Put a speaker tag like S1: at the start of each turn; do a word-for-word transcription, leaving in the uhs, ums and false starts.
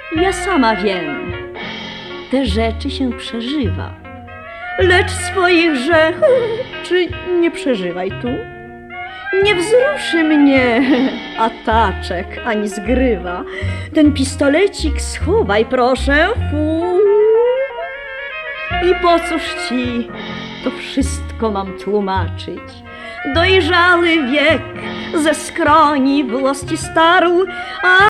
S1: Ja sama wiem, te rzeczy się przeżywa, lecz swoich grzechów czy nie przeżywaj tu. Nie wzruszy mnie ataczek ani zgrywa. Ten pistolecik schowaj proszę, fu. I po cóż ci to wszystko mam tłumaczyć? Dojrzały wiek ze skroni włos ci starł, a